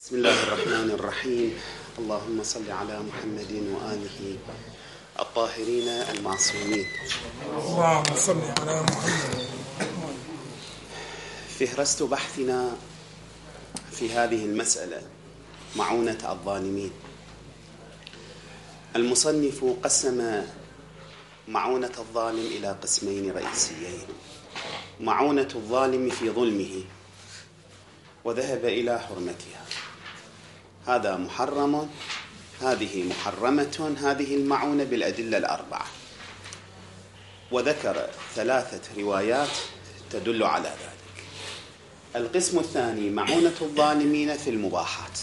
بسم الله الرحمن الرحيم. اللهم صل على محمد وآله الطاهرين المعصومين. اللهم صل على محمد. فهرست بحثنا في هذه المسألة معونة الظالمين. المصنف قسم معونة الظالم إلى قسمين رئيسيين: معونة الظالم في ظلمه، وذهب إلى حرمتها. هذا محرم، هذه محرمة، هذه المعونة بالأدلة الأربعة، وذكر 3 روايات تدل على ذلك. القسم الثاني معونة الظالمين في المباحات.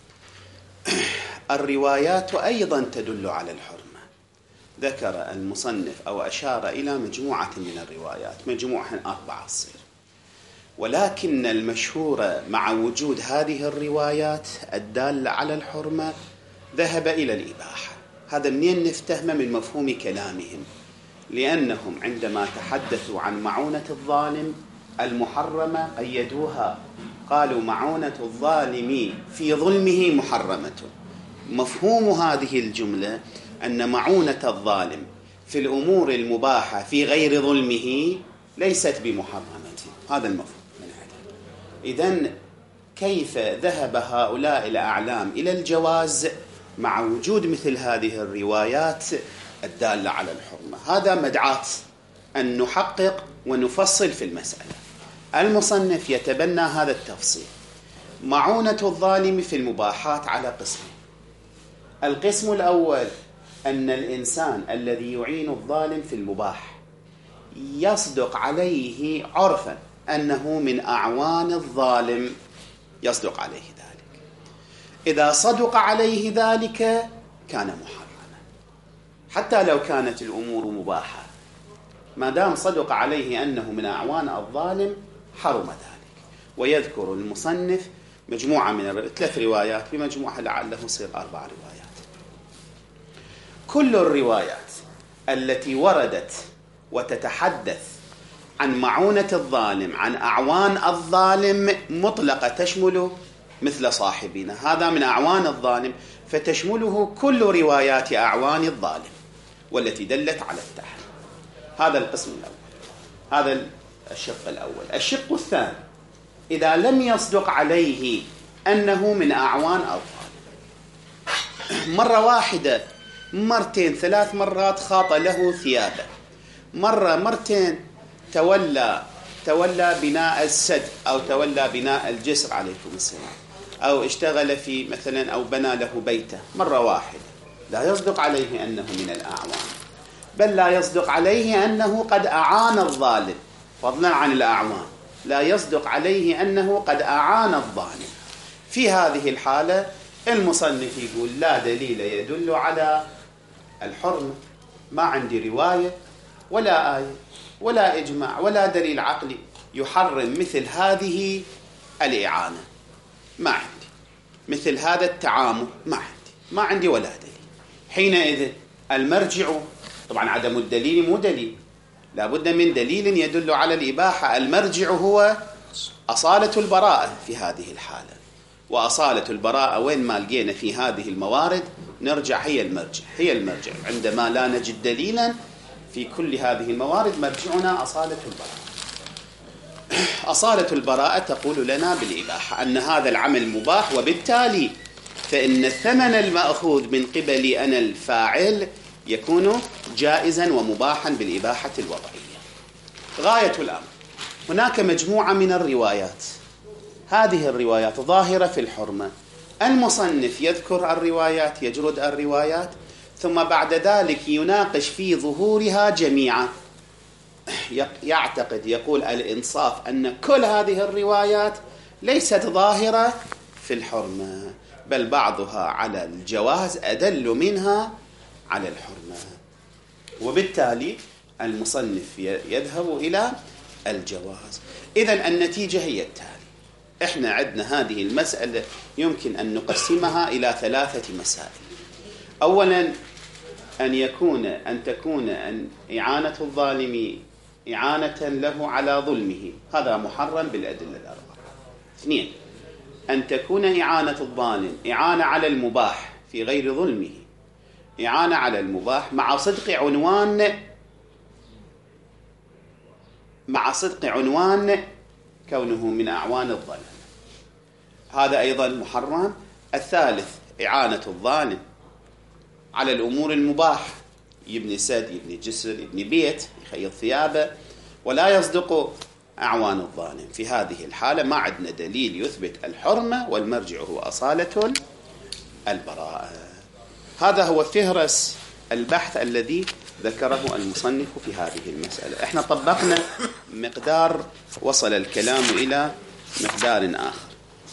الروايات أيضا تدل على الحرمة. ذكر المصنف أو أشار إلى مجموعة من الروايات، مجموعة 4 تصير، ولكن المشهور مع وجود هذه الروايات الدالة على الحرمة ذهب إلى الإباحة. هذا منين نفتهم؟ من مفهوم كلامهم، لأنهم عندما تحدثوا عن معونة الظالم المحرمة قيدوها، قالوا معونة الظالم في ظلمه محرمة. مفهوم هذه الجملة أن معونة الظالم في الأمور المباحة في غير ظلمه ليست بمحرمة. هذا المفهوم. إذن كيف ذهب هؤلاء الأعلام إلى الجواز مع وجود مثل هذه الروايات الدالة على الحرمة؟ هذا مدعاة أن نحقق ونفصل في المسألة. المصنف يتبنى هذا التفصيل. معونة الظالم في المباحات على قسمين. القسم الأول أن الإنسان الذي يعين الظالم في المباح يصدق عليه عرفا أنه من أعوان الظالم، يصدق عليه ذلك. إذا صدق عليه ذلك كان محرما، حتى لو كانت الأمور مباحة، ما دام صدق عليه أنه من أعوان الظالم حرم ذلك. ويذكر المصنف مجموعة من 3 روايات بمجموعة لعله يصير 4 روايات. كل الروايات التي وردت وتتحدث عن معونة الظالم، عن أعوان الظالم، مطلقة، تشمل مثل صاحبنا هذا من أعوان الظالم، فتشمله كل روايات أعوان الظالم والتي دلت على التحريم. هذا القسم الأول، هذا الشق الأول. الشق الثاني: إذا لم يصدق عليه أنه من أعوان الظالم، مرة واحدة، مرتين، 3 مرات خاط له ثيابه، مرة مرتين تولى بناء السد أو تولى بناء الجسر عليكم السلام، أو اشتغل في مثلا أو بنى له بيته مرة واحدة، لا يصدق عليه أنه من الأعوان، بل لا يصدق عليه أنه قد أعان الظالم، فضلا عن الأعوان لا يصدق عليه أنه قد أعان الظالم. في هذه الحالة المصنف يقول لا دليل يدل على الحرمة، ما عندي رواية ولا آية ولا إجماع ولا دليل عقلي يحرم مثل هذه الإعانة، ما عندي مثل هذا التعامل، ما عندي ولا دليل. حينئذ المرجع، طبعا عدم الدليل مو دليل، لابد من دليل يدل على الإباحة. المرجع هو أصالة البراءة في هذه الحالة، وأصالة البراءة وين ما لقينا في هذه الموارد نرجع، هي المرجع. عندما لا نجد دليلا في كل هذه الموارد مرجعنا أصالة البراءة. أصالة البراءة تقول لنا بالإباحة أن هذا العمل مباح، وبالتالي فإن الثمن المأخوذ من قبلي أنا الفاعل يكون جائزا ومباحا بالإباحة الوضعية. غاية الأمر هناك مجموعة من الروايات، هذه الروايات ظاهرة في الحرمة. المصنف يذكر الروايات، يجرد الروايات، ثم بعد ذلك يناقش في ظهورها جميعا. يعتقد، يقول الإنصاف أن كل هذه الروايات ليست ظاهرة في الحرمة، بل بعضها على الجواز أدل منها على الحرمة، وبالتالي المصنف يذهب إلى الجواز. إذن النتيجة هي التالي: إحنا عندنا هذه المسألة يمكن أن نقسمها إلى 3 مسائل. أولا أن تكون إعانة الظالم إعانة له على ظلمه، هذا محرم بالأدلة الأربعة. 2 أن تكون إعانة الظالم إعانة على المباح في غير ظلمه، إعانة على المباح مع صدق عنوان كونه من أعوان الظلم، هذا أيضا محرم. الثالث إعانة الظالم على الأمور المباح، يبني سد، يبني جسر، يبني بيت، يخيط ثيابه، ولا يصدق أعوان الظالم. في هذه الحالة ما عندنا دليل يثبت الحرمة، والمرجع هو أصالة البراءة. هذا هو فهرس البحث الذي ذكره المصنف في هذه المسألة. احنا طبقنا مقدار، وصل الكلام إلى مقدار آخر.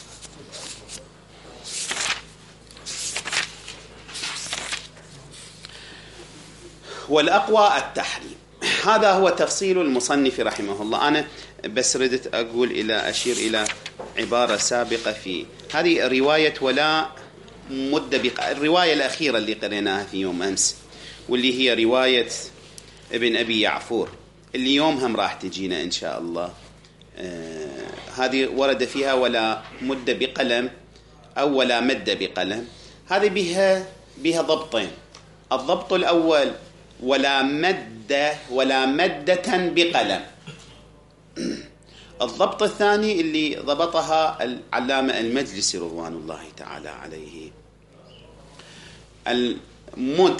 والأقوى التحريم. هذا هو تفصيل المصنف رحمه الله. أنا بس ردت أشير إلى عبارة سابقة في هذه رواية ولا مدة الرواية الأخيرة اللي قريناها في يوم أمس، واللي هي رواية ابن أبي يعفور اللي يومهم راح تجينا إن شاء الله. هذه ورد فيها ولا مدة بقلم أو ولا مد بقلم. هذه بها ضبطين. الضبط الأول ولا مدة بقلم. الضبط الثاني اللي ضبطها العلامة المجلسي رضوان الله تعالى عليه، المد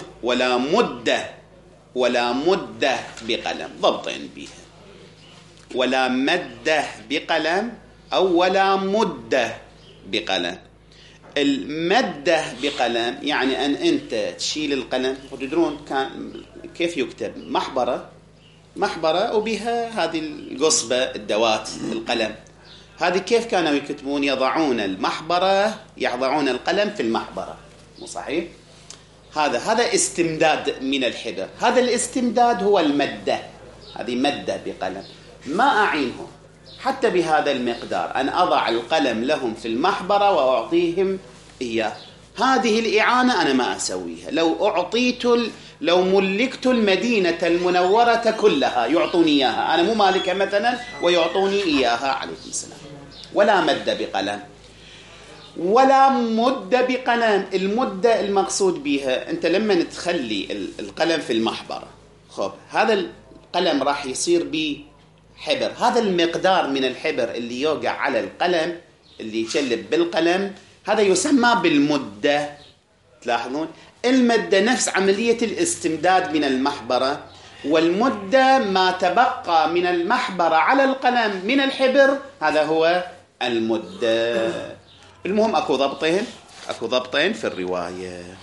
ولا مدة بقلم، ضبطين بها، ولا مدة بقلم أو ولا مدة بقلم. المدة بقلم يعني أن أنت تشيل القلم، وتدرون كان كيف يكتب محبرة وبها هذه القصبة الدوات القلم، هذه كيف كانوا يكتبون؟ يضعون القلم في المحبرة، مو صحيح؟ هذا استمداد من الحبر، هذا الاستمداد هو المدة، هذه مدة بقلم. ما أعينهم حتى بهذا المقدار أن أضع القلم لهم في المحبرة وأعطيهم إياه، هذه الإعانة أنا ما أسويها. لو ملكت المدينة المنورة كلها يعطوني إياها، أنا مو مالكها مثلا ويعطوني إياها عليكم السلام. ولا مد بقلم ولا مدة بقلم. المدة المقصود بها أنت لما تخلي القلم في المحبرة، خب هذا القلم راح يصير بحبر، هذا المقدار من الحبر اللي يوقع على القلم اللي يشلب بالقلم هذا يسمى بالمدة. تلاحظون المدة نفس عملية الاستمداد من المحبرة، والمدة ما تبقى من المحبرة على القلم من الحبر، هذا هو المدة. المهم أكو ضبطين في الرواية.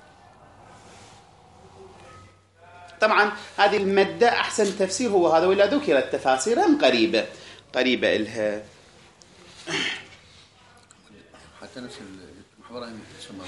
طبعا هذه المدة أحسن تفسير هو هذا، ولا ذكرت تفاسير قريبة إلها. حتى نفس المحبرة يسمى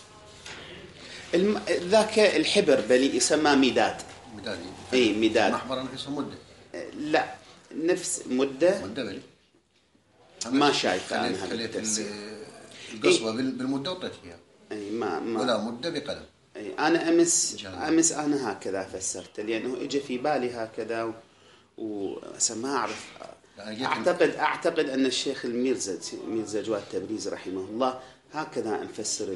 ذاك الحبر بلي يسمى مداد. اي مداد. المحبرة نفسها مدة. لا نفس مدة بلي. ما شايف أنا هذا القصبة بالمدة وطيتها. اي ما ولا مدة بقلم. اي انا امس انا هكذا فسرت، لانه اجى في بالي هكذا وما اعرف. اعتقد ان الشيخ ميرزا جواد تبريز رحمه الله هكذا نفسر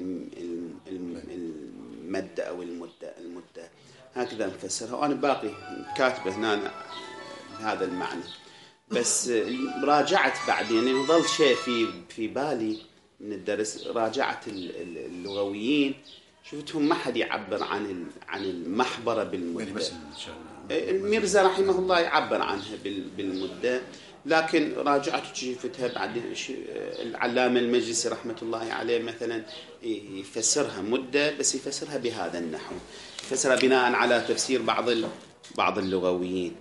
المدة او المدة هكذا نفسرها، وانا باقي كاتبه هنا هذا المعنى. بس راجعت بعدين يعني ظل شيء في بالي من الدرس، راجعت اللغويين شفتهم ما حد يعبر عن المحبرة بالمدة. الميرزا رحمه الله يعبر عنها بالمدة، لكن راجعت شفتها بعدين العلامة المجلسي رحمة الله عليه مثلا يفسرها مدة، بس يفسرها بهذا النحو، يفسرها بناء على تفسير بعض اللغويين.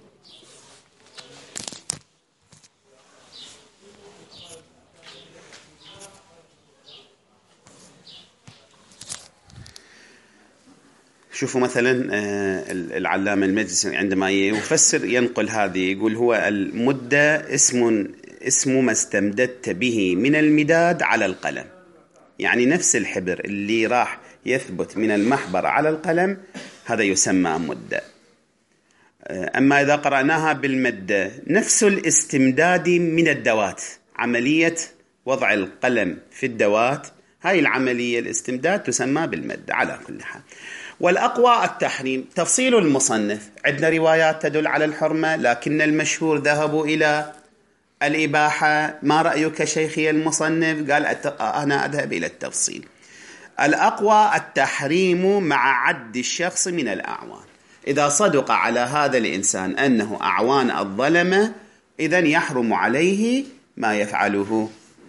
شوفوا مثلا العلامة المجلسي عندما يفسر ينقل هذه، يقول هو المدة اسم ما استمددت به من المداد على القلم، يعني نفس الحبر اللي راح يثبت من المحبر على القلم هذا يسمى مدة. أما إذا قرأناها بالمدة نفس الاستمداد من الدوات، عملية وضع القلم في الدوات، هاي العملية الاستمداد تسمى بالمد على كل حال. والأقوى التحريم. تفصيل المصنف، عندنا روايات تدل على الحرمة لكن المشهور ذهبوا إلى الإباحة. ما رأيك شيخي المصنف؟ قال أنا أذهب إلى التفصيل. الأقوى التحريم مع عد الشخص من الأعوان. إذا صدق على هذا الإنسان أنه أعوان الظلمة إذن يحرم عليه ما يفعله.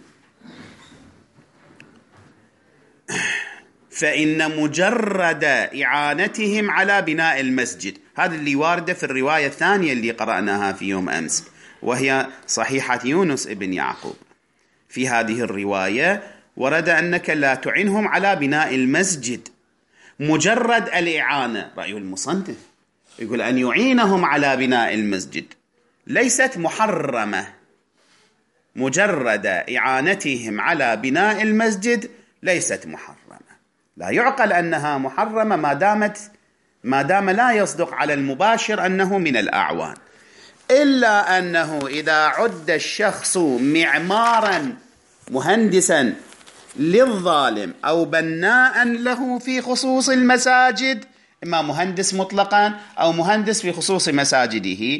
فإن مجرد إعانتهم على بناء المسجد، هذا اللي واردة في الرواية الثانية اللي قرأناها في يوم أمس، وهي صحيحة يونس ابن يعقوب. في هذه الرواية ورد أنك لا تعنهم على بناء المسجد. مجرد الإعانة، رأي المصنف يقول أن يعينهم على بناء المسجد ليست محرمة. مجرد إعانتهم على بناء المسجد ليست محرمة. لا يعقل أنها محرمة ما دام لا يصدق على المباشر أنه من الأعوان، إلا أنه إذا عد الشخص معمارا مهندسا للظالم أو بناء له في خصوص المساجد، إما مهندس مطلقا أو مهندس في خصوص مساجده،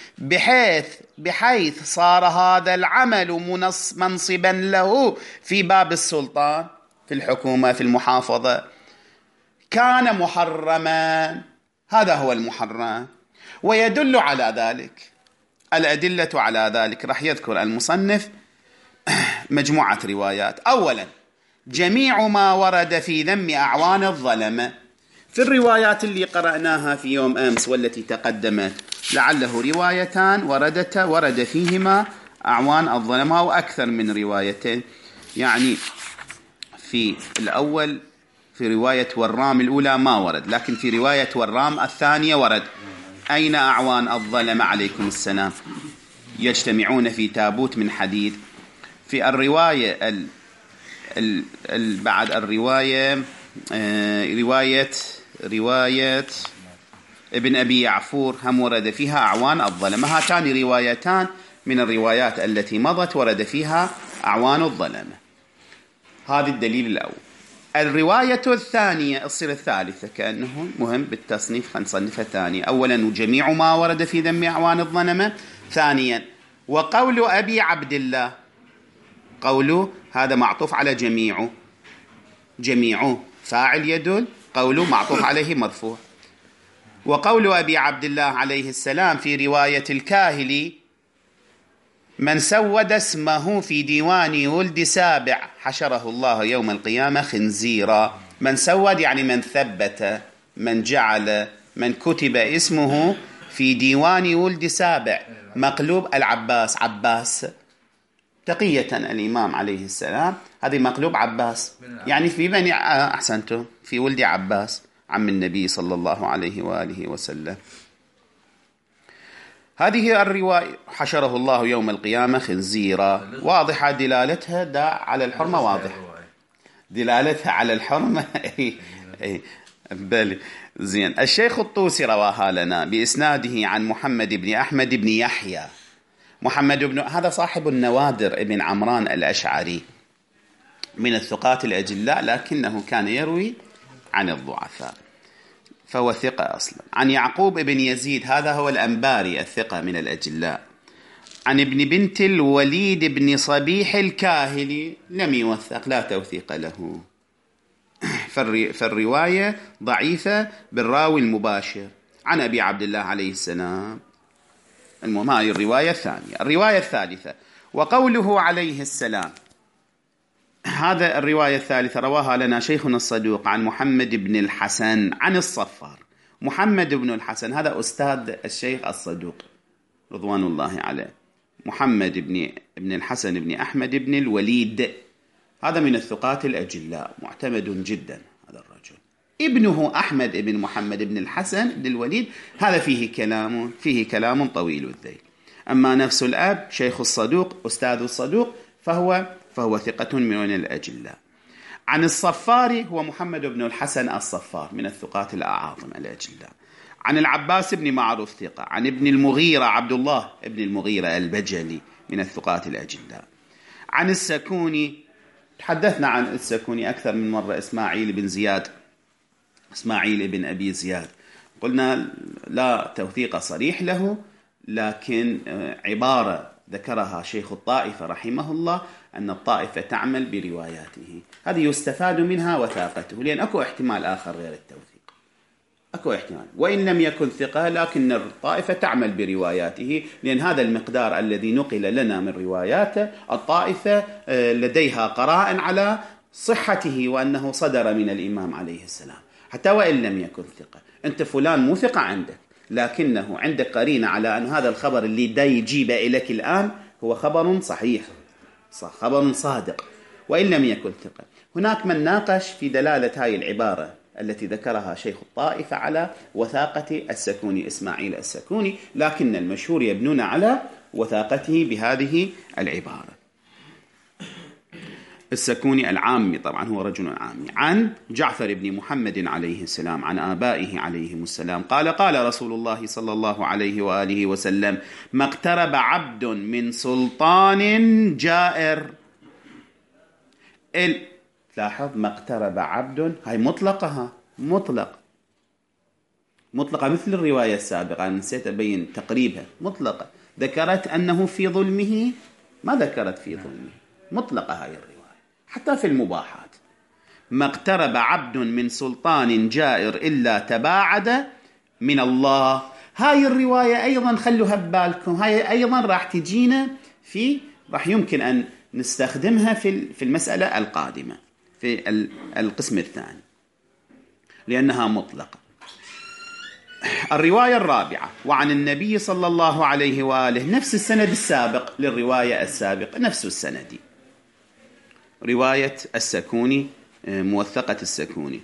بحيث صار هذا العمل منصبا له في باب السلطان، في الحكومة، في المحافظة، كان محرما. هذا هو المحرم. ويدل على ذلك الأدلة على ذلك، راح يذكر المصنف مجموعة روايات. أولا، جميع ما ورد في ذم أعوان الظلمة في الروايات اللي قرأناها في يوم أمس والتي تقدمت، لعله روايتان ورد فيهما أعوان الظلمة وأكثر من روايتين. يعني في الأول في رواية ورام الأولى ما ورد، لكن في رواية ورام الثانية ورد. أين أعوان الظلمة عليكم السلام؟ يجتمعون في تابوت من حديد. في الرواية بعد الرواية رواية ابن أبي يعفور هم ورد فيها أعوان الظلمة. هاتان روايتان من الروايات التي مضت ورد فيها أعوان الظلمة. هذا الدليل الأول. الرواية الثانية تصير الثالثة، كأنه مهم بالتصنيف، فنصنفها ثانية. أولا، جميع ما ورد في ذم أعوان الظلمة. ثانيا، وقول أبي عبد الله، قوله هذا معطوف على جميع فاعل يدل، قوله معطوف عليه مرفوع. وقول أبي عبد الله عليه السلام في رواية الكاهلي: من سود اسمه في ديوان ولد سابع حشره الله يوم القيامة خنزيرا. من سود يعني من ثبت، من جعل، من كتب اسمه في ديوان ولد سابع، مقلوب العباس، عباس تقية الإمام عليه السلام، هذه مقلوب عباس، يعني في بني أحسنتم، في ولد عباس عم النبي صلى الله عليه وآله وسلم. هذه الرواية حشره الله يوم القيامة خنزيرا، واضحة دلالتها على الحرمة، واضحة دلالتها على الحرمة. بل زين. الشيخ الطوسي رواها لنا بإسناده عن محمد بن أحمد بن يحيى. محمد بن هذا صاحب النوادر ابن عمران الأشعري، من الثقات الأجلاء، لكنه كان يروي عن الضعفاء، فهو ثقة أصلا. عن يعقوب بن يزيد، هذا هو الأنباري الثقة من الأجلاء. عن ابن بنت الوليد بن صبيح الكاهلي، لم يوثق، لا توثيق له، فالرواية ضعيفة بالراوي المباشر عن أبي عبد الله عليه السلام. المهم هذه الرواية الثانية. الرواية الثالثة، وقوله عليه السلام، هذا الرواية الثالثة رواها لنا شيخنا الصدوق عن محمد بن الحسن عن الصفار. محمد بن الحسن هذا أستاذ الشيخ الصدوق رضوان الله عليه. محمد بن الحسن بن أحمد بن الوليد، هذا من الثقات الأجلاء، معتمد جدا هذا الرجل. ابنه أحمد بن محمد بن الحسن بن الوليد، هذا فيه كلام طويل الذيل. أما نفس الأب شيخ الصدوق أستاذ الصدوق فهو ثقة من الأجلاء. عن الصفار، هو محمد بن الحسن الصفار، من الثقات الأعاظم الأجلاء. عن العباس بن معروف ثقة. عن ابن المغيرة عبد الله ابن المغيرة البجلي، من الثقات الأجلاء. عن السكوني، تحدثنا عن السكوني أكثر من مرة، إسماعيل بن أبي زياد، قلنا لا توثيق صريح له، لكن عبارة ذكرها شيخ الطائفة رحمه الله أن الطائفة تعمل برواياته، هذه يستفاد منها وثاقته، لأن أكو احتمال آخر غير التوثيق، أكو احتمال وإن لم يكن ثقة، لكن الطائفة تعمل برواياته، لأن هذا المقدار الذي نقل لنا من رواياته الطائفة لديها قرائن على صحته وأنه صدر من الإمام عليه السلام، حتى وإن لم يكن ثقة. أنت فلان مو ثقة عندك، لكنه عندك قرينة على أن هذا الخبر اللي دا يجيب إليك الآن هو خبر صحيح، خبر صادق وإن لم يكن ثقة. هناك من ناقش في دلالة هاي العبارة التي ذكرها شيخ الطائفة على وثاقة السكوني، إسماعيل السكوني، لكن المشهور يبنون على وثاقته بهذه العبارة. السكوني العامي طبعا هو رجل عامي، عن جعفر بن محمد عليه السلام عن آبائه عليهم السلام قال قال رسول الله صلى الله عليه وآله وسلم: ما اقترب عبد من سلطان جائر. لاحظ ما اقترب عبد، هاي مطلقها، مطلقة مثل الرواية السابقة، أنا نسيت أبين تقريبها، مطلقة، ذكرت أنه في ظلمه، ما ذكرت في ظلمه، مطلقة هاي الرواية حتى في المباحات. ما اقترب عبد من سلطان جائر إلا تباعد من الله. هاي الرواية أيضا خلوها ببالكم، هاي أيضا راح تجينا راح يمكن أن نستخدمها في المسألة القادمة في القسم الثاني، لأنها مطلقة. الرواية الرابعة: وعن النبي صلى الله عليه وآله، نفس السند السابق للرواية السابقة، نفس السند، رواية السكوني، موثقة السكوني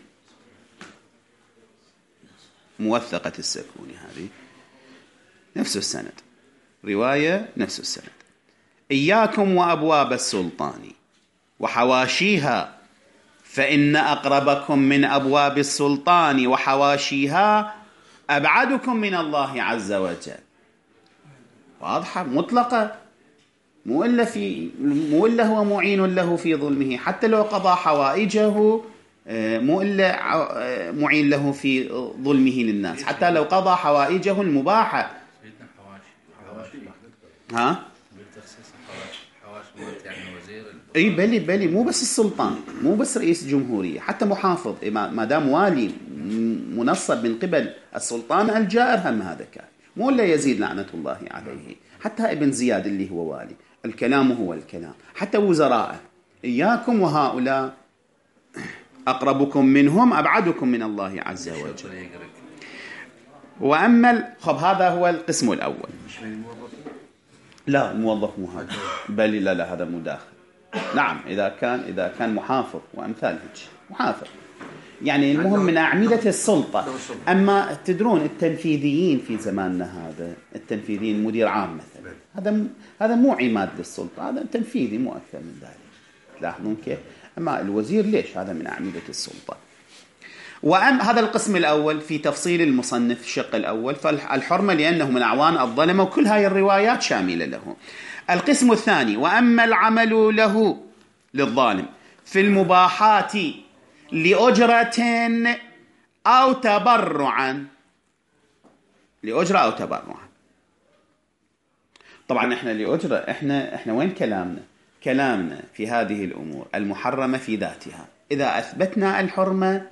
هذه نفس السند، رواية نفس السند. إياكم وأبواب السلطان وحواشيها، فإن أقربكم من أبواب السلطان وحواشيها أبعدكم من الله عز وجل. واضحة مطلقة، مو إلا هو معين له في ظلمه، حتى لو قضى حوائجه مو إلا معين له في ظلمه للناس، حتى لو قضى حوائجه المباحة. ها؟ اي بلي مو بس السلطان، مو بس رئيس جمهورية، حتى محافظ ما دام والي منصب من قبل السلطان الجائر هم هذا كان، مو إلا يزيد لعنة الله عليه، حتى ابن زياد اللي هو والي، الكلام هو الكلام، حتى وزراء. إياكم وهؤلاء أقربكم منهم أبعدكم من الله عز وجل. وأما هذا هو القسم الأول. لا الموظف مو هذا، بل لا هذا مداخل. نعم إذا كان محافظ وأمثال هيك محافظ، يعني المهم من أعمدة السلطة. أما تدرون التنفيذيين في زماننا هذا، التنفيذيين مدير عام مثلا، هذا مو عماد للسلطة، هذا تنفيذي مو أكثر من ذلك، تلاحظون كيف؟ أما الوزير ليش؟ هذا من أعمدة السلطة. هذا القسم الأول في تفصيل المصنف الشق الأول، فالحرمة لأنه من أعوان الظلمة، وكل هاي الروايات شاملة له. القسم الثاني: وأما العمل له للظالم في المباحات لأجرة أو تبرعا، لأجرة أو تبرعا. طبعا احنا لأجرة، احنا وين كلامنا في هذه الأمور المحرمة في ذاتها. إذا أثبتنا الحرمة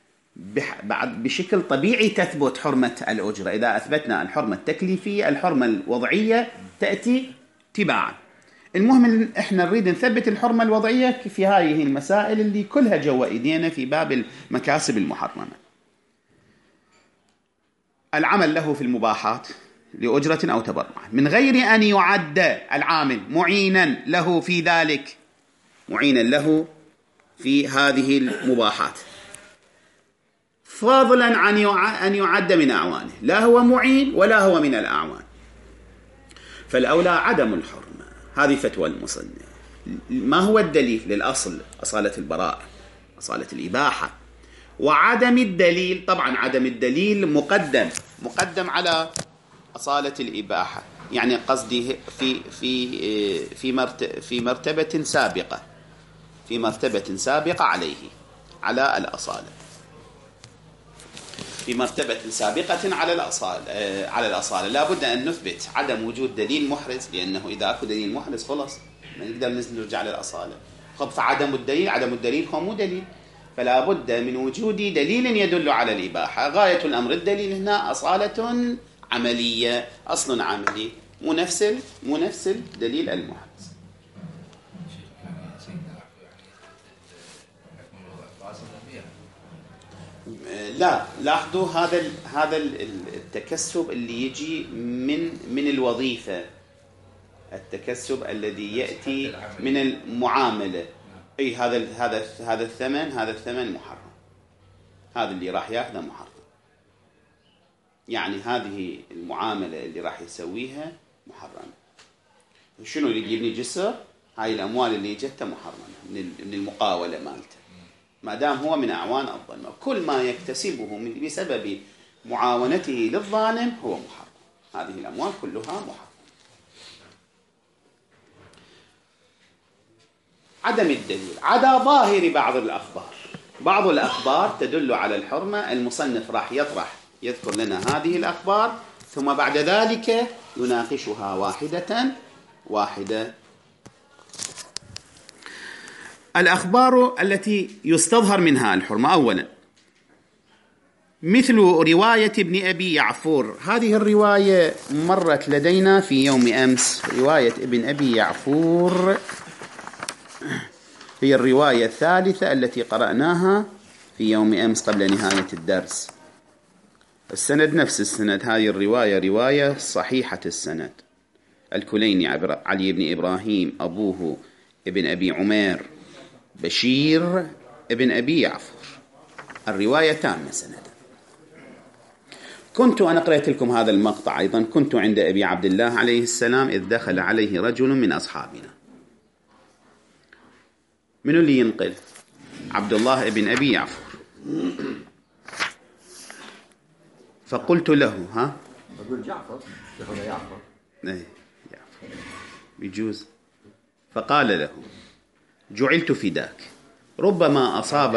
بشكل طبيعي تثبت حرمة الأجرة، إذا أثبتنا الحرمة التكليفية الحرمة الوضعية تأتي تباعا. المهم احنا نريد نثبت الحرمة الوضعية في هذه المسائل اللي كلها جوا ايدينا في باب المكاسب المحرمة. العمل له في المباحات لأجرة أو تبرع من غير أن يعد العامل معينا له في ذلك، معينا له في هذه المباحات، فضلا عن أن يعد من أعوانه، لا هو معين ولا هو من الأعوان، فالأولى عدم الحرمة. هذه فتوى المصنف. ما هو الدليل؟ للأصل أصالة البراءة، أصالة الإباحة، وعدم الدليل طبعا عدم الدليل مقدم على أصالة الإباحة. يعني قصدي في مرتبة سابقة، في مرتبة سابقة على الأصالة، في مرتبة سابقة على الأصالة. لا بد أن نثبت عدم وجود دليل محرز، لأنه إذا أكو دليل محرز خلاص ما نقدر نرجع للأصالة. خب فعدم الدليل هو مو دليل، فلا بد من وجود دليل يدل على الإباحة. غاية الأمر الدليل هنا أصالة عملية، أصل عملي، مو نفس الدليل المحرز. لا، لاحظوا هذا التكسب اللي يجي من الوظيفة، التكسب الذي يأتي من المعاملة. أي هذا الثمن محرم، هذا اللي راح ياخذه محرم. يعني هذه المعاملة اللي راح يسويها محرمة. شنو اللي يجيبني جسر؟ هاي الأموال اللي جتها محرمة من المقاولة مالته، ما دام هو من أعوان الظلم. كل ما يكتسبه بسبب معاونته للظالم هو محرم. هذه الأموال كلها محرم. عدم الدليل عدا ظاهر بعض الأخبار تدل على الحرمة. المصنف راح يذكر لنا هذه الأخبار، ثم بعد ذلك يناقشها واحدة. الأخبار التي يستظهر منها الحرمة: أولا مثل رواية ابن أبي يعفور. هذه الرواية مرت لدينا في يوم أمس. رواية ابن أبي يعفور هي الرواية الثالثة التي قرأناها في يوم أمس قبل نهاية الدرس. السند نفس السند. هذه الرواية رواية صحيحة السند. الكليني علي بن إبراهيم، أبوه ابن أبي عمير بشير ابن أبي يعفور. الرواية تامة سندا. أنا قرأت لكم هذا المقطع أيضا. كنت عند أبي عبد الله عليه السلام إذ دخل عليه رجل من أصحابنا. من اللي ينقل؟ عبد الله ابن أبي يعفور. فقلت له بقول جعفر يعفر يجوز. فقال له: جعلت فداك، ربما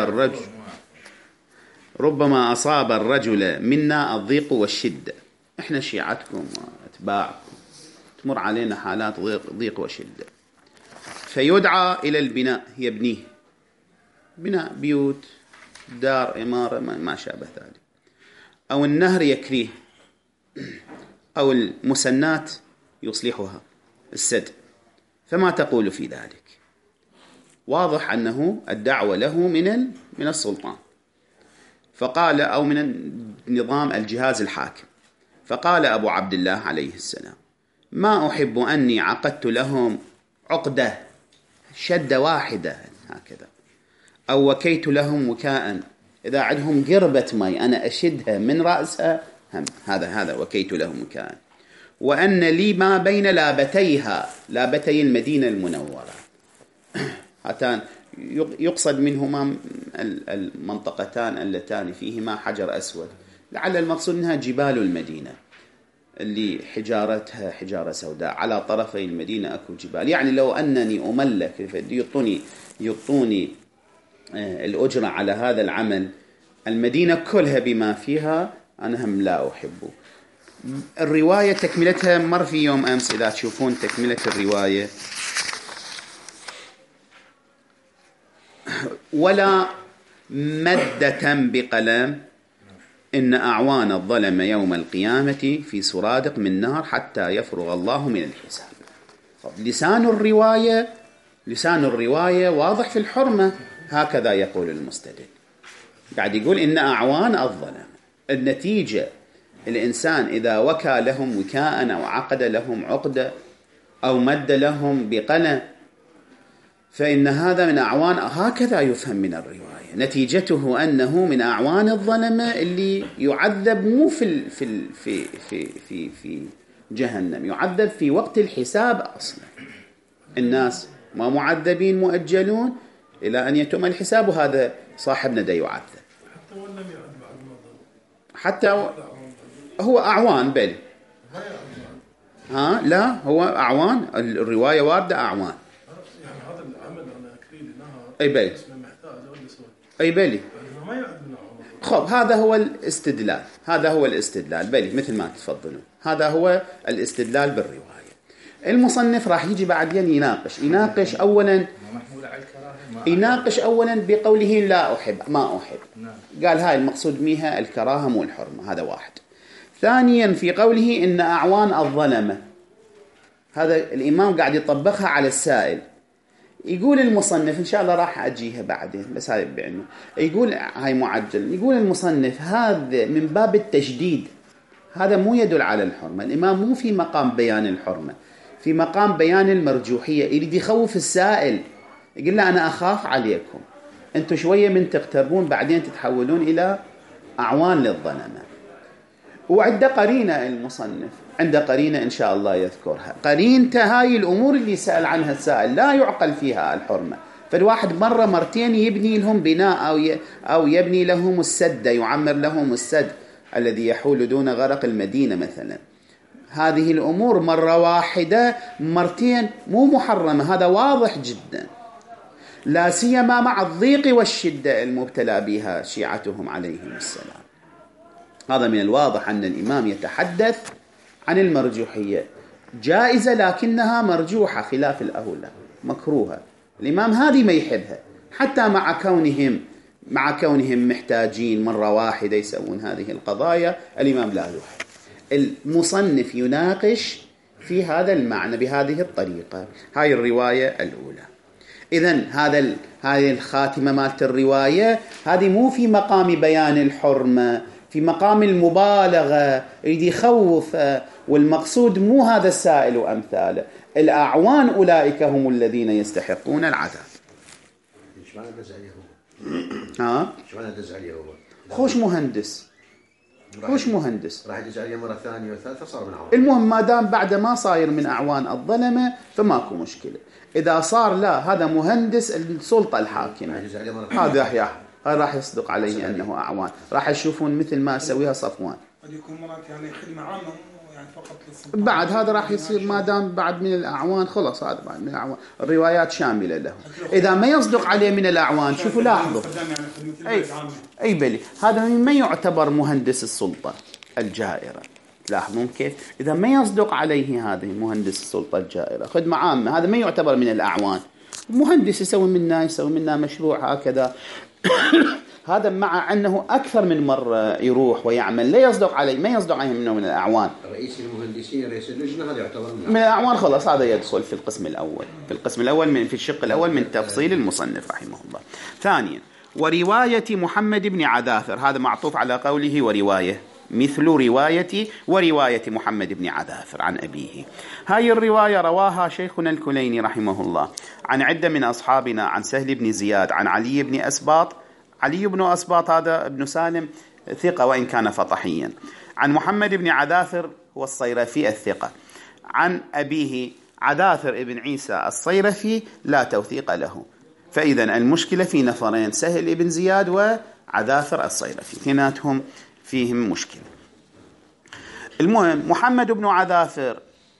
أصاب الرجل منا الضيق والشدة. إحنا شيعتكم وأتباعكم تمر علينا حالات ضيق وشدة، فيدعى إلى البناء، يبنيه بناء بيوت، دار، إمارة، ما شابه ذلك، أو النهر يكريه، أو المسنات يصلحها، السد. فما تقول في ذلك؟ واضح أنه الدعوة له من السلطان، فقال، أو من نظام الجهاز الحاكم. فقال أبو عبد الله عليه السلام: ما أحب أني عقدت لهم عقدة، شدة واحدة هكذا، أو وكيت لهم وكاء، إذا عندهم قربة مي أنا أشدها من رأسها، هذا وكيت لهم وكاء، وأن لي ما بين لابتي المدينة المنورة. هاتان يقصد منهما المنطقتان اللتان فيهما حجر أسود، لعل المقصود منها جبال المدينة اللي حجارتها حجارة سوداء، على طرفي المدينة أكو جبال. يعني لو أنني أملك يعطوني الأجرة على هذا العمل، المدينة كلها بما فيها، أنا هم لا أحبه. الرواية تكملتها مر في يوم أمس، إذا تشوفون تكملة الرواية: ولا مدة بقلم إن أعوان الظلم يوم القيامة في سرادق من نار حتى يفرغ الله من الحساب. لسان الرواية واضح في الحرمة، هكذا يقول المستدل. قاعد يقول إن أعوان الظلم، النتيجة الإنسان إذا وكى لهم وكاء أو عقد لهم عقدة أو مد لهم بقلم، فإن هذا من أعوان، هكذا يفهم من الرواية، نتيجته أنه من أعوان الظلمة اللي يعذب مو في جهنم، يعذب في وقت الحساب. أصلا الناس ما معذبين مؤجلون إلى أن يتم الحساب، وهذا صاحبنا دا يعذب حتى هو أعوان. بل لا هو أعوان، الرواية واردة أعوان. يعني هذا العمل أنا أكريد إنها أي بلي، محتاج ولا سوى أي بلي. ما يعد من خب هذا هو الاستدلال، هذا هو الاستدلال بلي مثل ما تفضلوا، هذا هو الاستدلال بالرواية. المصنف راح يجي بعدين يناقش أولا، يناقش أولا بقوله لا أحب ما أحب، قال هاي المقصود بها الكراهة مو الحرمة، هذا واحد. ثانيا في قوله إن أعوان الظلمة، هذا الإمام قاعد يطبقها على السائل. يقول المصنف إن شاء الله راح أجيها بعدين بس هاي بعلمه، يقول هاي معجل، يقول المصنف هذا من باب التشديد، هذا مو يدل على الحرمة. الإمام مو في مقام بيان الحرمة، في مقام بيان المرجوحية. يريد يخوف السائل، يقول له أنا أخاف عليكم، أنتم شوية من تقتربون بعدين تتحولون إلى أعوان للظلمة. وعنده قرينة المصنف، عنده قرينة إن شاء الله يذكرها، قرينته هاي الأمور اللي سأل عنها السائل لا يعقل فيها الحرمة. فالواحد مرة مرتين يبني لهم بناء أو يبني لهم السد، يعمر لهم السد الذي يحول دون غرق المدينة مثلا. هذه الأمور مرة واحدة مرتين مو محرمة، هذا واضح جدا، لا سيما مع الضيق والشدة المبتلى بها شيعتهم عليهم السلام. هذا من الواضح أن الإمام يتحدث عن المرجوحية، جائزة لكنها مرجوحة خلاف الأولى مكروهة. الإمام هذه ما يحبها، حتى مع كونهم محتاجين مرة واحدة يسوون هذه القضايا، الإمام لا يحب. المصنف يناقش في هذا المعنى بهذه الطريقة. هاي الرواية الأولى. إذن هذه الخاتمة مالت الرواية هذه مو في مقام بيان الحرمة، في مقام المبالغة، يريد يخوف. والمقصود مو هذا السائل وأمثاله، الأعوان أولئك هم الذين يستحقون العذاب. ايش معنى دز عليه هو؟ ايش معنى دز عليه هو؟ خوش مهندس راح يدز عليه مرة ثانية وثالثة صار من عوان. المهم ما دام بعد ما صاير من أعوان الظلمة فماكو مشكلة. إذا صار لا هذا مهندس السلطة الحاكمة، هذا راح يصدق عليه أنه أعوان. راح يشوفون مثل ما سويها صفوان، قد يكون مرات يعني خدمة عامة يعني فقط بعد هذا راح يصير ما دام بعد من الأعوان خلاص، هذا بعد من الأعوان الروايات شاملة له. إذا ما يصدق عليه من الأعوان، شوفوا لاحظوا أي بلي هذا ما يعتبر مهندس السلطة الجائرة. لاحظون كيف إذا ما يصدق عليه هذا مهندس السلطة الجائرة خدمة عامة، هذا ما يعتبر من الأعوان. مهندس يسوي منا مشروع هكذا هذا مع أنه أكثر من مرة يروح ويعمل لا يصدق عليه، ما يصدق عليه منه من الأعوان. رئيس المهندسين رئيس اللجنة هذا يعتبر من الأعوان خلاص، هذا يدخل في القسم الأول، في الشق الأول من تفصيل المصنف رحمه الله. ثانيا ورواية محمد بن عذافر، هذا معطوف على قوله ورواية، مثل ورواية محمد بن عذافر عن أبيه. هاي الرواية رواها شيخنا الكليني رحمه الله عن عدة من أصحابنا، عن سهل بن زياد، عن علي بن أسباط. علي بن أسباط هذا ابن سالم ثقة وإن كان فطحيا. عن محمد بن عذافر هو الصيرفي الثقة، عن أبيه عذافر ابن عيسى الصيرفي لا توثيق له. فإذا المشكلة في نفرين، سهل بن زياد وعذافر الصيرفي، اثنيناتهم فيهم مشكلة. المهم محمد بن عذافر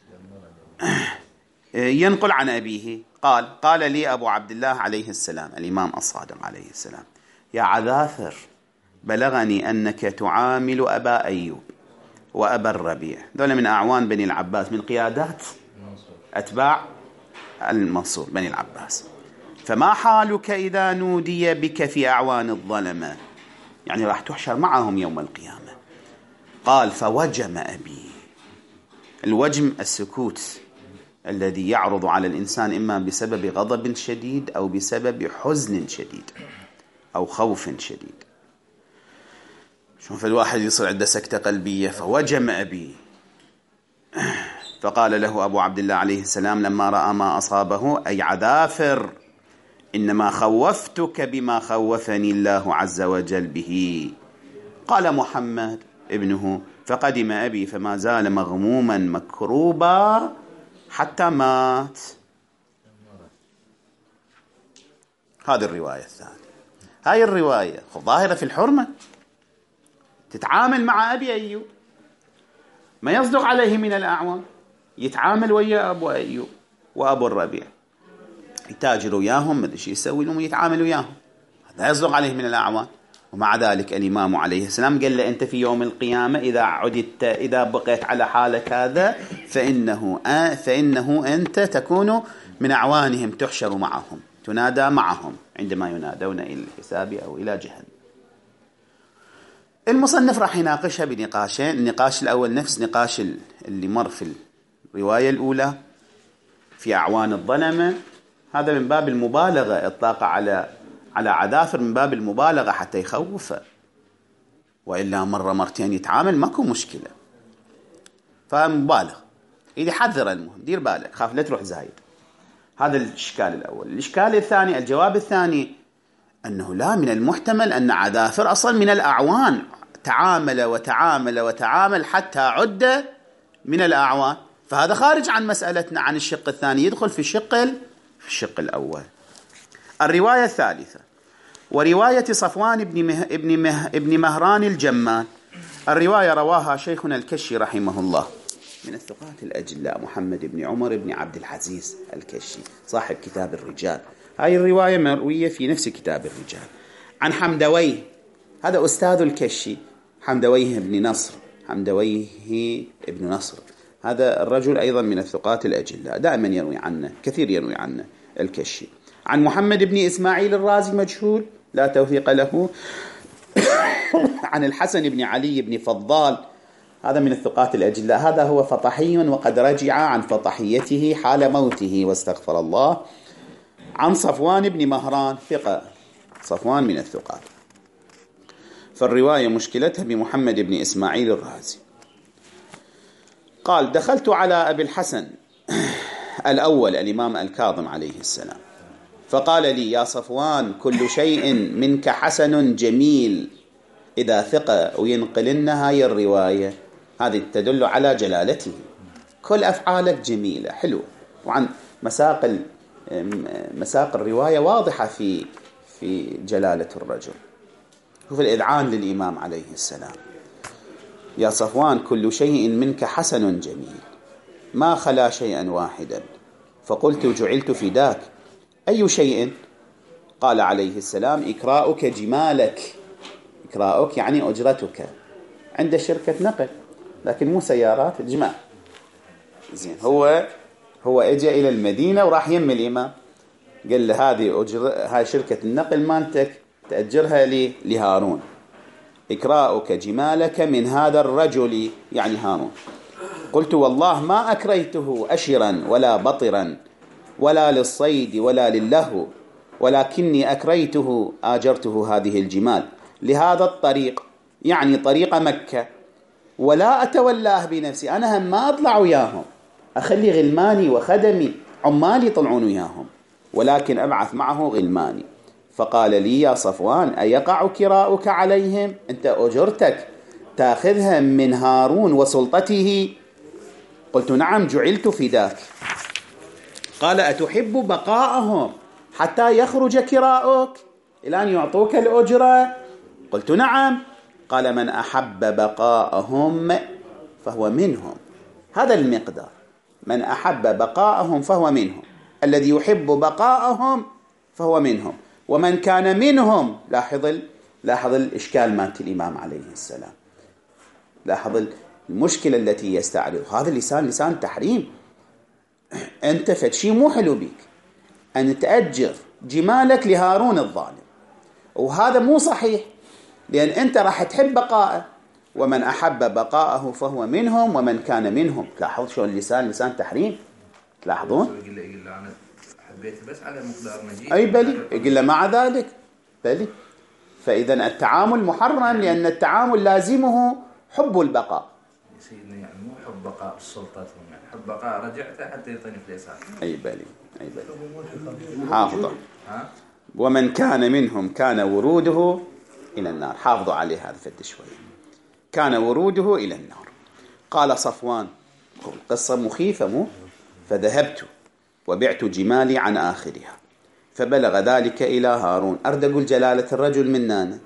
ينقل عن أبيه قال لي أبو عبد الله عليه السلام، الإمام الصادق عليه السلام، يا عذافر بلغني أنك تعامل أبا أيوب وأبا الربيع، ذولا من أعوان بني العباس، من قيادات أتباع المنصور بني العباس، فما حالك إذا نودي بك في أعوان الظلمة، يعني راح تحشر معهم يوم القيامة. قال فوجم أبي. الوجم السكوت الذي يعرض على الإنسان إما بسبب غضب شديد أو بسبب حزن شديد أو خوف شديد. شوف الواحد يصير عنده سكتة قلبية. فوجم أبي، فقال له أبو عبد الله عليه السلام لما رأى ما أصابه، أي عذافر إنما خوفتك بما خوفني الله عز وجل به. قال محمد ابنه فقدم أبي فما زال مغموما مكروبا حتى مات. هذه الرواية الثانية. هاي الرواية ظاهرة في الحرمة، تتعامل مع أبي أيوب، ما يصدق عليه من الأعوان، يتعامل ويا أبو أيوب وأبو الربيع، يتاجر وياهم، مدري شو يسوي لهم ويتعامل وياهم، هذا يصدق عليه من الأعوان. ومع ذلك الإمام عليه السلام قال له أنت في يوم القيامة إذا بقيت على حالك هذا فإنه أنت تكون من أعوانهم، تحشر معهم، تنادى معهم عندما ينادون إلى الحساب أو إلى جهنم. المصنف راح يناقشها بنقاشين. النقاش الأول نفس نقاش اللي مر في الرواية الأولى في أعوان الظلمة، هذا من باب المبالغة، إطلاق على عذافر من باب المبالغة حتى يخوفه، وإلا مرة مرتين يتعامل ماكو مشكلة، فمبالغ إذا حذر. المهم دير بالك، خاف لا تروح زايد. هذا الإشكال الأول. الإشكال الثاني، الجواب الثاني، أنه لا، من المحتمل أن عذافر أصلا من الأعوان، تعامل حتى عد من الأعوان، فهذا خارج عن مسألتنا عن الشق الثاني، يدخل في الشق الأول. الرواية الثالثة ورواية صفوان ابن مهران الجمال. الرواية رواها شيخنا الكشي رحمه الله، من الثقات الأجلاء، محمد بن عمر بن عبد العزيز الكشي صاحب كتاب الرجال. هاي الرواية مروية في نفس كتاب الرجال عن حمدويه، هذا أستاذ الكشي، حمدويه ابن نصر، هذا الرجل أيضا من الثقات الأجلاء، دائما يروي عنه، كثير يروي عنه الكشي. عن محمد بن إسماعيل الرازي مجهول لا توثيق له. عن الحسن بن علي بن فضال، هذا من الثقات الأجلاء، هذا هو فطحي وقد رجع عن فطحيته حال موته واستغفر الله. عن صفوان بن مهران ثقة، صفوان من الثقات. فالرواية مشكلتها بمحمد بن إسماعيل الرازي. قال: دخلت على أبي الحسن الأول الإمام الكاظم عليه السلام، فقال لي: يا صفوان، كل شيء منك حسن جميل. إذا ثقة وينقل لنا هاي الرواية، هذه تدل على جلالته، كل أفعالك جميلة حلوة. وعن مساق الرواية واضحة في جلالة الرجل. شوف الإذعان للإمام عليه السلام: يا صفوان، كل شيء منك حسن جميل، ما خلا شيئا واحدا. فقلت: جعلت فداك، أي شيء؟ قال عليه السلام: إكراؤك جمالك. إكراؤك يعني أجرتك عند شركة نقل، لكن مو سيارات، جمال. زين، هو اجى إلى المدينة وراح يم الإمام، قال له: هاي شركة النقل مالتك تأجرها لهارون، إكراؤك جمالك من هذا الرجل، يعني هارون. قلت: والله ما أكريته أشرا ولا بطرا ولا للصيد ولا للهو، ولكني أكريته، آجرته هذه الجمال لهذا الطريق، يعني طريق مكة، ولا أتولاه بنفسي، أنا هم ما أطلع وياهم، أخلي غلماني وخدمي عمالي يطلعون وياهم، ولكن أبعث معه غلماني. فقال لي: يا صفوان، أيقع كراؤك عليهم؟ أنت أجرتك تأخذها من هارون وسلطته؟ قلت: نعم، جعلت فداك. قال: أتحب بقاءهم حتى يخرج كراؤك إلى أن يعطوك الأجرة؟ قلت: نعم. قال: من أحب بقاءهم فهو منهم. هذا المقدار، من أحب بقاءهم فهو منهم، الذي يحب بقاءهم فهو منهم، ومن كان منهم. لاحظ الإشكال مالت الإمام عليه السلام، لاحظ المشكلة التي يستعرض. هذا لسان تحريم. أنت فدشي مو حلو بيك أن تأجر جمالك لهارون الظالم، وهذا مو صحيح، لأن أنت راح تحب بقاءه، ومن أحب بقاءه فهو منهم ومن كان منهم. تلاحظ شو لسان تحريم، تلاحظون؟ يقول له أنا حبيت بس على مقدار مجيء. أي بلي، يقول له مع ذلك بلي. فإذا التعامل محرم، لأن التعامل لازمه حب البقاء. سيدنا يعني مو حب بقاء السلطة، يعني حب بقاء رجعته حتى يطيني في اليسار. أي بلي. حافظة. ومن كان منهم كان وروده إلى النار. حافظوا عليه هذا فد شوي، كان وروده إلى النار. قال صفوان، القصة مخيفة مو؟ فذهبت وبعت جمالي عن آخرها، فبلغ ذلك إلى هارون. أرد أقول جلالة الرجل مننا،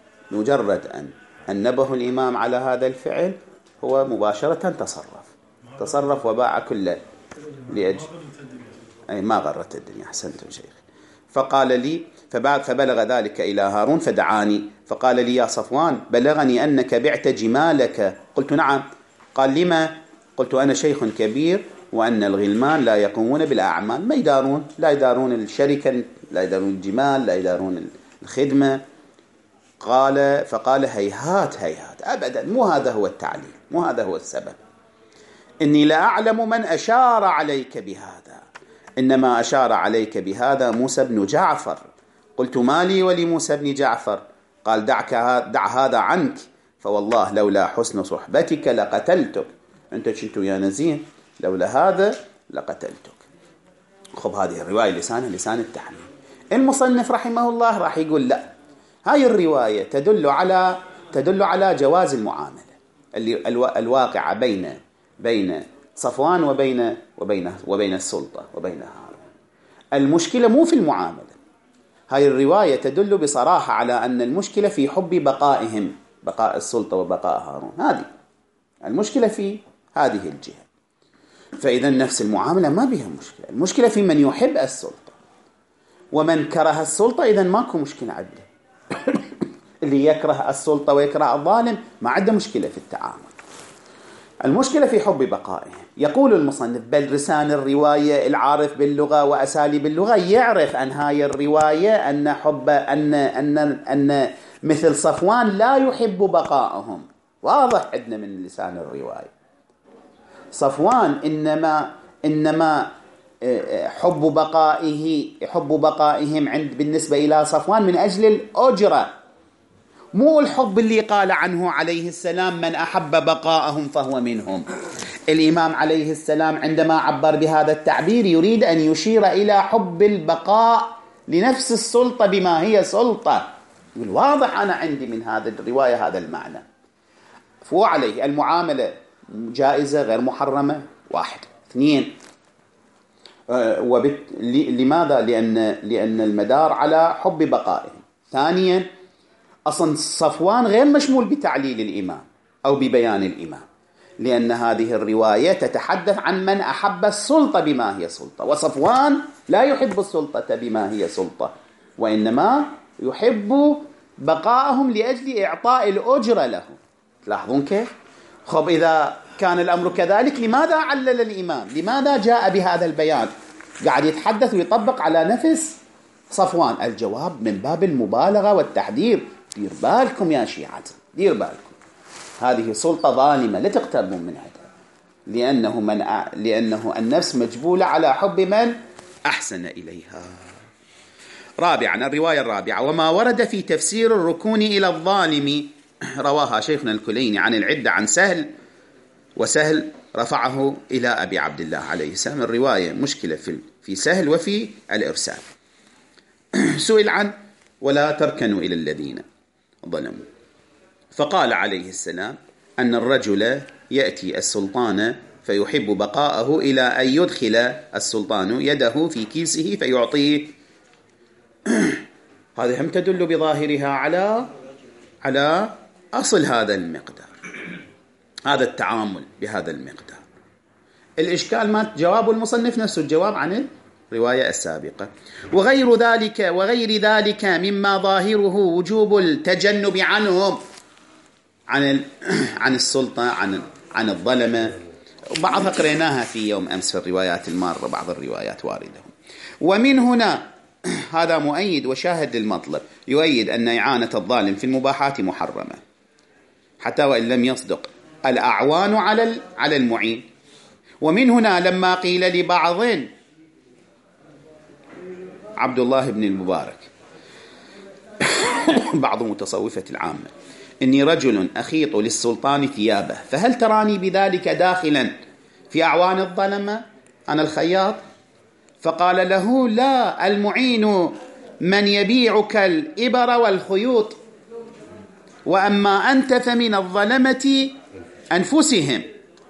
مجرد أن نبه الإمام على هذا الفعل هو مباشرة تصرف. تصرف وباع كله لأجل أي ما غرت الدنيا. أحسنتم شيخ. فقال لي فبلغ ذلك إلى هارون فدعاني فقال لي يا صفوان بلغني أنك بعت جمالك. قلت نعم. قال لما؟ قلت أنا شيخ كبير وأن الغلمان لا يقومون بالأعمال، ما يدارون، لا يدارون الشركة، لا يدارون الجمال، لا يدارون الخدمة. فقال هيهات هيهات أبدا، مو هذا هو التعليل، مو هذا هو السبب. إني لا أعلم من أشار عليك بهذا، إنما أشار عليك بهذا موسى بن جعفر. قلت ما لي ولموسى بن جعفر؟ قال دع هذا عنك، فوالله لولا حسن صحبتك لقتلتك. أنت كنت يا نزيه، لولا هذا لقتلتك. خب هذه الرواية لسان التحليل. المصنف رحمه الله راح يقول لا، هاي الرواية تدل على جواز المعاملة الواقعة بين صفوان وبين السلطة وبين هارون. المشكلة مو في المعاملة. هاي الرواية تدل بصراحة على أن المشكلة في حب بقائهم، بقاء السلطة وبقاء هارون. هذه المشكلة في هذه الجهة. فإذا نفس المعاملة ما بها مشكلة. المشكلة في من يحب السلطة ومن كره السلطة. إذا ماكو مشكلة عنده. اللي يكره السلطة ويكره الظالم ما عنده مشكلة في التعامل. المشكلة في حب بقائهم. يقول المصنف بل لسان الرواية العارف باللغة وأساليب اللغة يعرف أن هاي الرواية أن مثل صفوان لا يحب بقائهم. واضح عندنا من لسان الرواية صفوان إنما حب بقائهم بالنسبة إلى صفوان من أجل الأجرة، مو الحب اللي قال عنه عليه السلام من أحب بقاءهم فهو منهم. الإمام عليه السلام عندما عبر بهذا التعبير يريد أن يشير إلى حب البقاء لنفس السلطة بما هي سلطة. واضح أنا عندي من هذا الرواية هذا المعنى. فهو عليه المعاملة جائزة غير محرمة، 1. 2 لماذا؟ لأن المدار على حب بقائهم. 2 أصلا صفوان غير مشمول بتعليل الإمام أو ببيان الإمام، لأن هذه الرواية تتحدث عن من أحب السلطة بما هي سلطة، وصفوان لا يحب السلطة بما هي سلطة، وإنما يحب بقائهم لأجل إعطاء الأجرة لهم. تلاحظون كيف؟ خب إذا كان الأمر كذلك لماذا علل الإمام؟ لماذا جاء بهذا البيان؟ قاعد يتحدث ويطبق على نفس صفوان. الجواب من باب المبالغة والتحذير. دير بالكم يا شيعة، دير بالكم، هذه سلطة ظالمة لا تقتربون منها، لأنه النفس مجبولة على حب من أحسن إليها. 4 الرواية 4 وما ورد في تفسير الركون إلى الظالم رواها شيخنا الكليني عن العدة عن سهل، وسهل رفعه إلى أبي عبد الله عليه السلام. الرواية مشكلة في سهل وفي الإرسال. سئل عن ولا تركنوا إلى الذين ظلموا، فقال عليه السلام أن الرجل يأتي السلطان فيحب بقاءه إلى أن يدخل السلطان يده في كيسه فيعطيه. هذه هم تدل بظاهرها على أصل هذا المقدار، هذا التعامل بهذا المقدار. الإشكال ما جواب المصنف نفسه الجواب عن الرواية السابقة. وغير ذلك مما ظاهره وجوب التجنب عنهم، عن السلطة، عن الظلمة. بعضها قريناها في يوم أمس في الروايات المارة، بعض الروايات واردة. ومن هنا هذا مؤيد وشاهد للمطلب، يؤيد أن إعانة الظالم في المباحات محرمة حتى وإن لم يصدق الأعوان على المعين. ومن هنا لما قيل لبعض عبد الله بن المبارك بعض متصوفة العامة إني رجل أخيط للسلطان ثيابه فهل تراني بذلك داخلا في أعوان الظلمة؟ أنا الخياط. فقال له لا، المعين من يبيعك الإبر والخيوط، وأما أنت فمن الظلمة أنفسهم.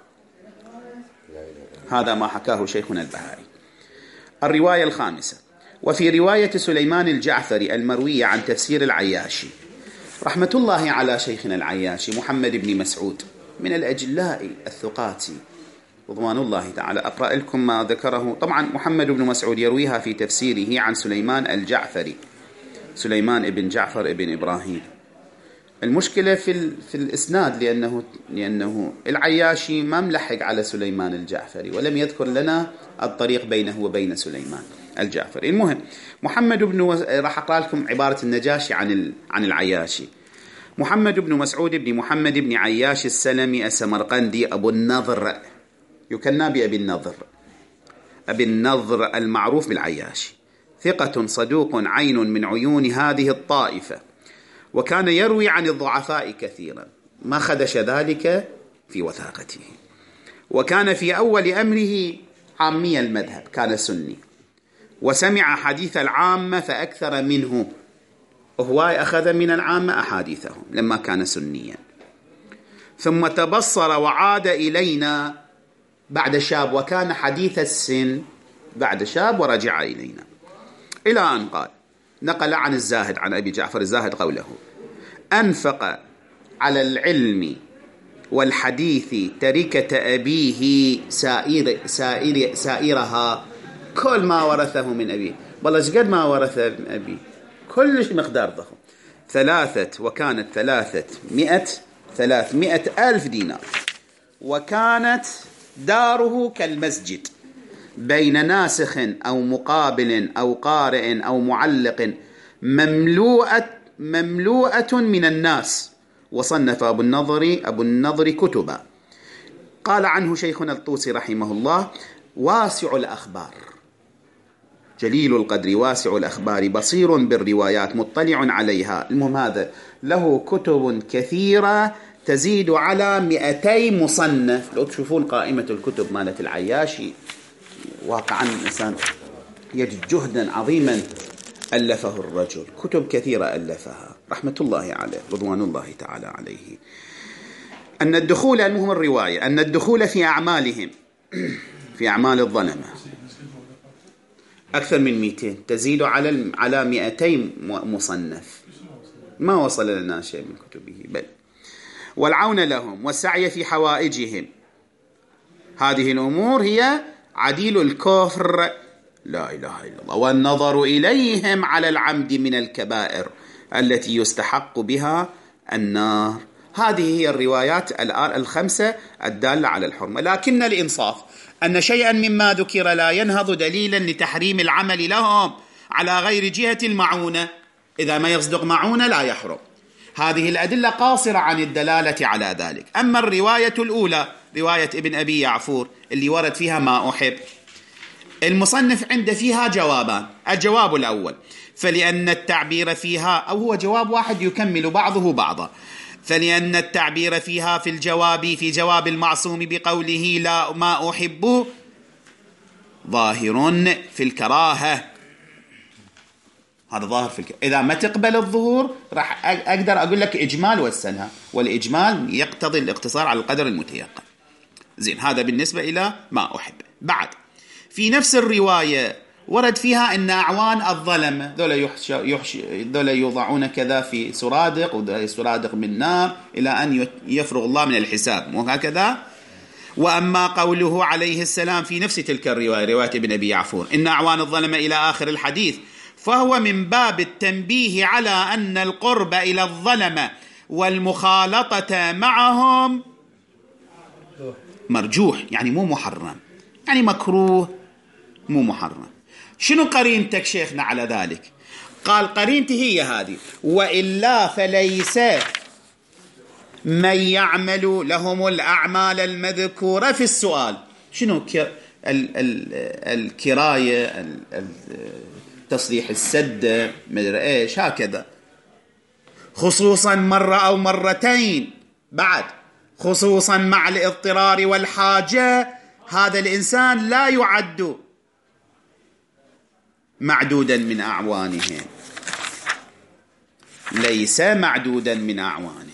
هذا ما حكاه شيخنا البهائي. الرواية 5 وفي رواية سليمان الجعفري المروية عن تفسير العياشي رحمة الله على شيخنا العياشي محمد بن مسعود من الأجلاء الثقات رضوان الله تعالى. أقرأ لكم ما ذكره. طبعا محمد بن مسعود يرويها في تفسيره عن سليمان الجعفري، سليمان ابن جعفر ابن إبراهيم. المشكلة في الإسناد، لأنه العياشي ما ملحق على سليمان الجعفري ولم يذكر لنا الطريق بينه وبين سليمان الجعفري. المهم محمد راح أقرأ لكم عبارة النجاشي عن العياشي. محمد بن مسعود بن محمد بن عياش السلمي السمرقندي أبو النضر، يكنى بأبي النضر، أبي النضر المعروف بالعياشي، ثقة صدوق عين من عيون هذه الطائفة، وكان يروي عن الضعفاء كثيرا، ما خدش ذلك في وثاقته. وكان في أول أمره عامي المذهب، كان سني، وسمع حديث العامة فأكثر منه، وهو أخذ من العامة أحاديثهم لما كان سنيا. ثم تبصر وعاد إلينا بعد شاب، وكان حديث السن بعد شاب ورجع إلينا، إلى أن قال، نقل عن الزاهد عن أبي جعفر الزاهد قوله: أنفق على العلم والحديث تركة أبيه سائرها، كل ما ورثه من أبيه، والله قد ما ورث من أبيه كلش مقدار ضخم، وكانت 300,000 دينار، وكانت داره كالمسجد بين ناسخ أو مقابل أو قارئ أو معلق مملوءة من الناس. وصنف أبو النضر كتبا. قال عنه شيخنا الطوسي رحمه الله: واسع الأخبار، جليل القدر، واسع الأخبار، بصير بالروايات، مطلع عليها. المهم هذا له كتب كثيرة تزيد على 200 مصنف. لو تشوفون قائمة الكتب مالت العياشي، واقعا الإنسان يجد جهدا عظيما ألفه الرجل، كتب كثيرة ألفها رحمة الله عليه، رضوان الله تعالى عليه. أن الدخول، المهم الرواية، أن الدخول في أعمالهم، في أعمال الظلمة، أكثر من 200، تزيد على 200 مصنف، ما وصل لنا شيء من كتبه بل. والعون لهم والسعي في حوائجهم، هذه الأمور هي عديل الكفر، لا إله إلا الله. والنظر إليهم على العمد من الكبائر التي يستحق بها النار. هذه هي الروايات الخمسة الدالة على الحرمة. لكن الإنصاف أن شيئا مما ذكر لا ينهض دليلا لتحريم العمل لهم على غير جهة المعونة. إذا ما يصدق معونة لا يحرم. هذه الأدلة قاصرة عن الدلالة على ذلك. أما الرواية الأولى، رواية ابن أبي يعفور اللي ورد فيها ما أحب، المصنف عنده فيها جوابان. الجواب الأول: فلأن التعبير فيها، أو هو جواب واحد يكمل بعضه بعضا، فلأن التعبير فيها في جواب المعصوم بقوله لا ما أحبه ظاهر في الكراهة. هذا ظاهر في الكراهة. إذا ما تقبل الظهور راح أقدر أقول لك إجمال والسنها، والإجمال يقتضي الاقتصار على القدر المتيقن. زين، هذا بالنسبة إلى ما أحب. بعد في نفس الرواية ورد فيها أن أعوان الظلمة ذولا يوضعون كذا في سرادق، وسرادق من نار إلى أن يفرغ الله من الحساب، وهكذا. وأما قوله عليه السلام في نفس تلك الرواية، رواية ابن أبي يعفور، إن أعوان الظلمة إلى آخر الحديث، فهو من باب التنبيه على أن القرب إلى الظلمة والمخالطة معهم مرجوح، يعني مو محرم، يعني مكروه مو محرم. شنو قرينتك شيخنا على ذلك؟ قال قرينتي هي هذه: وإلا فليس من يعمل لهم الأعمال المذكورة في السؤال. شنو الكراية، تصليح السد، مدري إيش، هكذا، خصوصا مرة أو مرتين، بعد خصوصا مع الاضطرار والحاجة، هذا الإنسان لا يعد معدودا من أعوانهم، ليس معدودا من أعوانهم.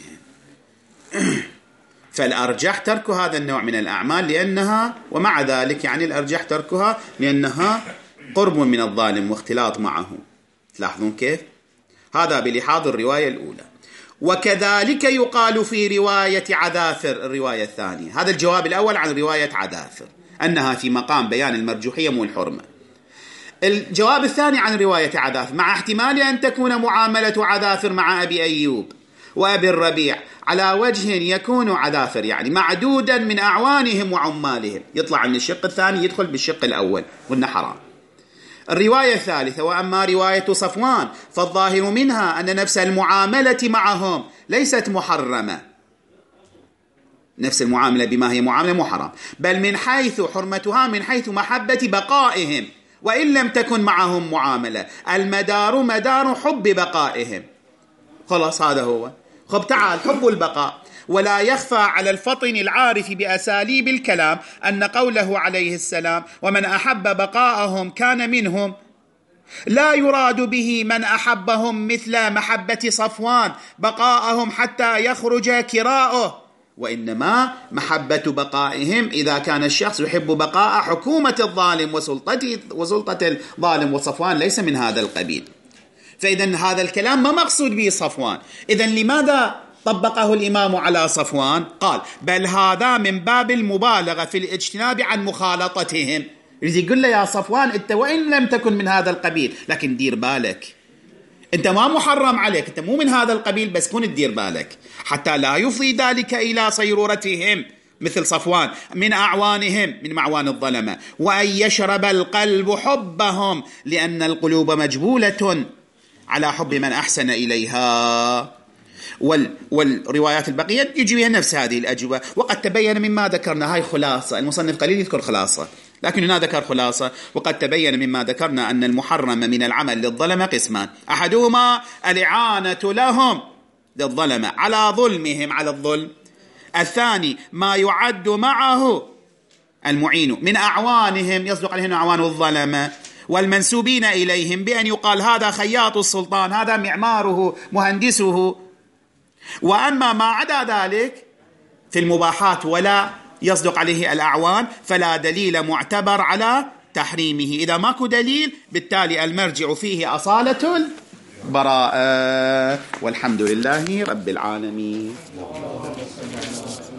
فالأرجح ترك هذا النوع من الأعمال لأنها، ومع ذلك يعني الأرجح تركها لأنها قرب من الظالم واختلاط معه. تلاحظون كيف؟ هذا بلحاظ الرواية الأولى. وكذلك يقال في رواية عذافر الرواية الثانية. هذا الجواب الأول عن رواية عذافر أنها في مقام بيان المرجوحية مو الحرمة. الجواب الثاني عن رواية عذافر مع احتمال أن تكون معاملة عذافر مع أبي أيوب وأبي الربيع على وجه يكون عذافر يعني معدودا من أعوانهم وعمالهم، يطلع من الشق الثاني يدخل بالشق الأول، قلنا حرام. الرواية الثالثة: وأما رواية صفوان فالظاهر منها أن نفس المعاملة معهم ليست محرمة، نفس المعاملة بما هي معاملة محرم، بل من حيث حرمتها من حيث محبة بقائهم وإن لم تكن معهم معاملة، المدار مدار حب بقائهم. خلاص هذا هو. خب تعال، حب البقاء. ولا يخفى على الفطن العارف بأساليب الكلام أن قوله عليه السلام ومن أحب بقاءهم كان منهم لا يراد به من أحبهم مثل محبة صفوان بقاءهم حتى يخرج كراؤه، وإنما محبة بقائهم إذا كان الشخص يحب بقاء حكومة الظالم وسلطة الظالم، وصفوان ليس من هذا القبيل. فإذا هذا الكلام ما مقصود به صفوان. إذا لماذا طبقه الإمام على صفوان؟ قال بل هذا من باب المبالغة في الاجتناب عن مخالطتهم. يقول له يا صفوان أنت وإن لم تكن من هذا القبيل لكن دير بالك، أنت ما محرم عليك، أنت مو من هذا القبيل بس كن تدير بالك، حتى لا يفضي ذلك إلى صيرورتهم مثل صفوان من أعوانهم من معوان الظلمة، وأن يشرب القلب حبهم لأن القلوب مجبولة على حب من أحسن إليها. والروايات البقية يجي بها نفس هذه الأجوبة. وقد تبين مما ذكرنا، هاي خلاصة، المصنف قليل يذكر خلاصة لكن هنا ذكر خلاصة. وقد تبين مما ذكرنا أن المحرم من العمل للظلمة قسمان: أحدهما الإعانة لهم للظلمة على ظلمهم على الظلم، الثاني ما يعد معه المعين من أعوانهم، يصدق عليهم أعوان الظلمة والمنسوبين إليهم، بأن يقال هذا خياط السلطان، هذا معماره مهندسه. وأما ما عدا ذلك في المباحات ولا يصدق عليه الأعوان فلا دليل معتبر على تحريمه. إذا ماكو دليل بالتالي المرجع فيه أصالة البراءة. والحمد لله رب العالمين.